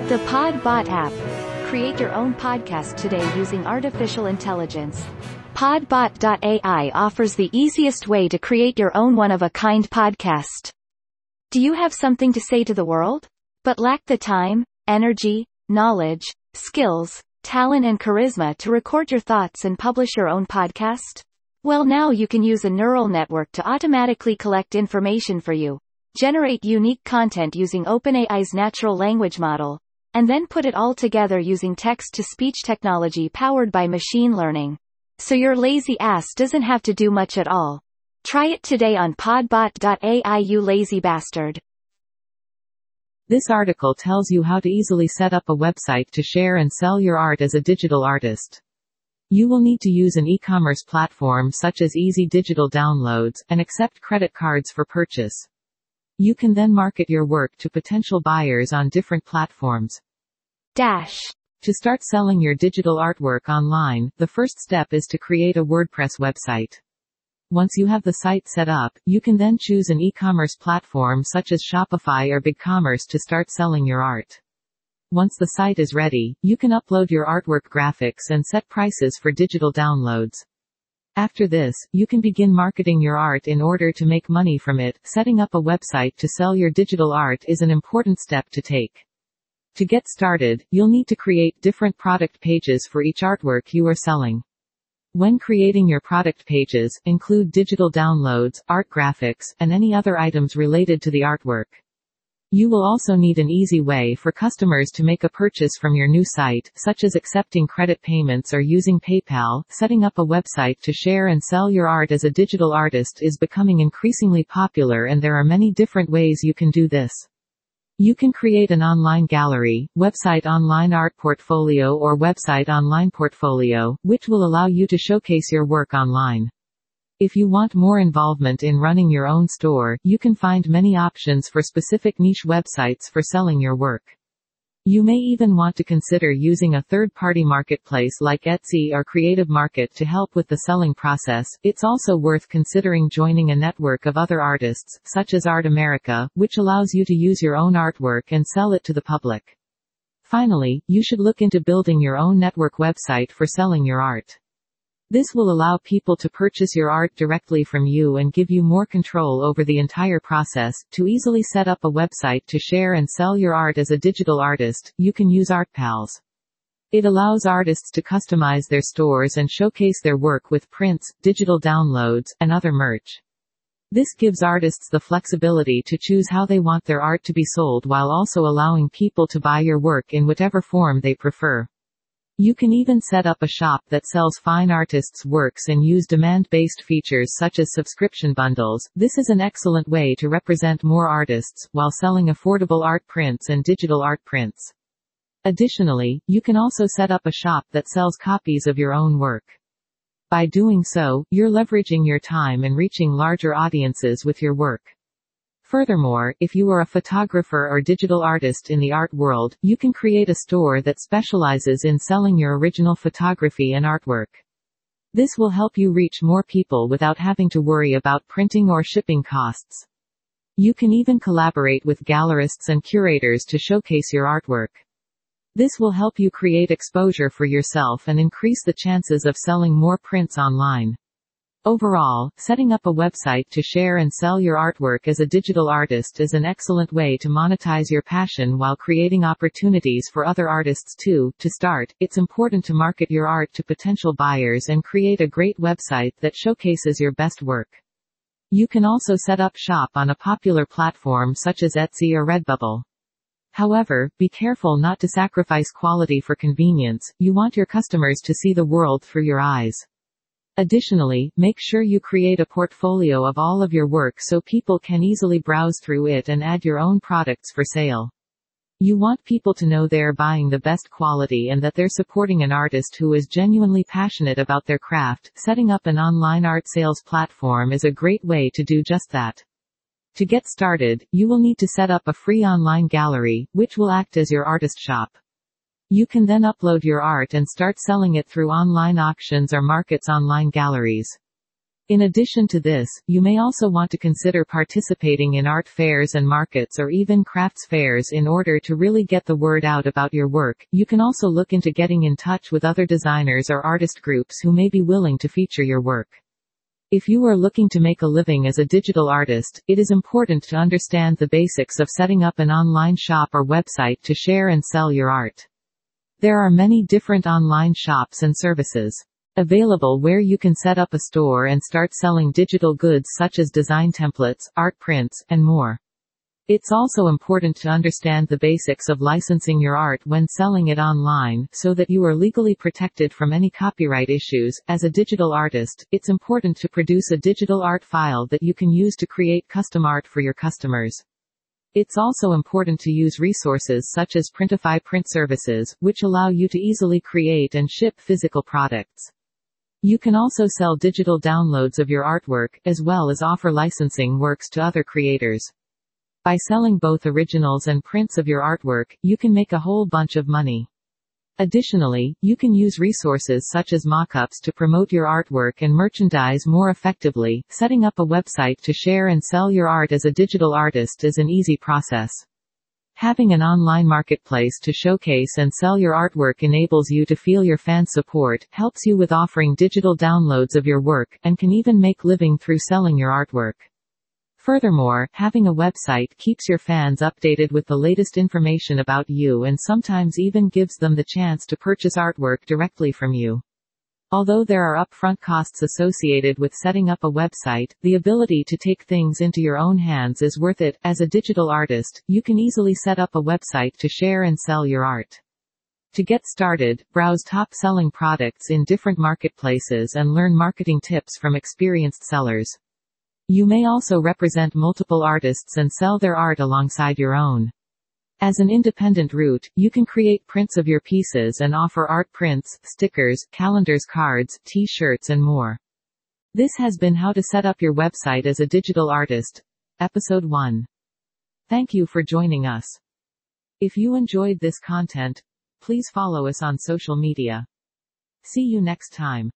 The Podbot app. Create your own podcast today using artificial intelligence. Podbot.ai offers the easiest way to create your own one-of-a-kind podcast. Do you have something to say to the world, but lack the time, energy, knowledge, skills, talent and charisma to record your thoughts and publish your own podcast? Well, now you can use a neural network to automatically collect information for you, generate unique content using OpenAI's natural language model, and then put it all together using text-to-speech technology powered by machine learning. So your lazy ass doesn't have to do much at all. Try it today on podbot.ai, you lazy bastard. This article tells you how to easily set up a website to share and sell your art as a digital artist. You will need to use an e-commerce platform such as Easy Digital Downloads, and accept credit cards for purchase. You can then market your work to potential buyers on different platforms. To start selling your digital artwork online, the first step is to create a WordPress website. Once you have the site set up, you can then choose an e-commerce platform such as Shopify or BigCommerce to start selling your art. Once the site is ready, you can upload your artwork graphics and set prices for digital downloads. After this, you can begin marketing your art in order to make money from it. Setting up a website to sell your digital art is an important step to take. To get started, you'll need to create different product pages for each artwork you are selling. When creating your product pages, include digital downloads, art graphics, and any other items related to the artwork. You will also need an easy way for customers to make a purchase from your new site, such as accepting credit payments or using PayPal. Setting up a website to share and sell your art as a digital artist is becoming increasingly popular, and there are many different ways you can do this. You can create an online gallery, website online art portfolio, or website online portfolio, which will allow you to showcase your work online. If you want more involvement in running your own store, you can find many options for specific niche websites for selling your work. You may even want to consider using a third-party marketplace like Etsy or Creative Market to help with the selling process. It's also worth considering joining a network of other artists, such as Art America, which allows you to use your own artwork and sell it to the public. Finally, you should look into building your own network website for selling your art. This will allow people to purchase your art directly from you and give you more control over the entire process. To easily set up a website to share and sell your art as a digital artist, you can use ArtPals. It allows artists to customize their stores and showcase their work with prints, digital downloads, and other merch. This gives artists the flexibility to choose how they want their art to be sold while also allowing people to buy your work in whatever form they prefer. You can even set up a shop that sells fine artists' works and use demand-based features such as subscription bundles. This is an excellent way to represent more artists, while selling affordable art prints and digital art prints. Additionally, you can also set up a shop that sells copies of your own work. By doing so, you're leveraging your time and reaching larger audiences with your work. Furthermore, if you are a photographer or digital artist in the art world, you can create a store that specializes in selling your original photography and artwork. This will help you reach more people without having to worry about printing or shipping costs. You can even collaborate with gallerists and curators to showcase your artwork. This will help you create exposure for yourself and increase the chances of selling more prints online. Overall, setting up a website to share and sell your artwork as a digital artist is an excellent way to monetize your passion while creating opportunities for other artists too. To start, it's important to market your art to potential buyers and create a great website that showcases your best work. You can also set up shop on a popular platform such as Etsy or Redbubble. However, be careful not to sacrifice quality for convenience. You want your customers to see the world through your eyes. Additionally, make sure you create a portfolio of all of your work so people can easily browse through it and add your own products for sale. You want people to know they're buying the best quality and that they're supporting an artist who is genuinely passionate about their craft. Setting up an online art sales platform is a great way to do just that. To get started, you will need to set up a free online gallery, which will act as your artist shop. You can then upload your art and start selling it through online auctions or markets online galleries. In addition to this, you may also want to consider participating in art fairs and markets or even crafts fairs in order to really get the word out about your work. You can also look into getting in touch with other designers or artist groups who may be willing to feature your work. If you are looking to make a living as a digital artist, it is important to understand the basics of setting up an online shop or website to share and sell your art. There are many different online shops and services available where you can set up a store and start selling digital goods such as design templates, art prints, and more. It's also important to understand the basics of licensing your art when selling it online, so that you are legally protected from any copyright issues. As a digital artist, it's important to produce a digital art file that you can use to create custom art for your customers. It's also important to use resources such as Printify print services, which allow you to easily create and ship physical products. You can also sell digital downloads of your artwork, as well as offer licensing works to other creators. By selling both originals and prints of your artwork, you can make a whole bunch of money. Additionally, you can use resources such as mockups to promote your artwork and merchandise more effectively. Setting up a website to share and sell your art as a digital artist is an easy process. Having an online marketplace to showcase and sell your artwork enables you to feel your fans' support, helps you with offering digital downloads of your work, and can even make living through selling your artwork. Furthermore, having a website keeps your fans updated with the latest information about you and sometimes even gives them the chance to purchase artwork directly from you. Although there are upfront costs associated with setting up a website, the ability to take things into your own hands is worth it. As a digital artist, you can easily set up a website to share and sell your art. To get started, browse top-selling products in different marketplaces and learn marketing tips from experienced sellers. You may also represent multiple artists and sell their art alongside your own. As an independent route, you can create prints of your pieces and offer art prints, stickers, calendars, cards, t-shirts, and more. This has been How to Set Up Your Website as a Digital Artist, Episode 1. Thank you for joining us. If you enjoyed this content, please follow us on social media. See you next time.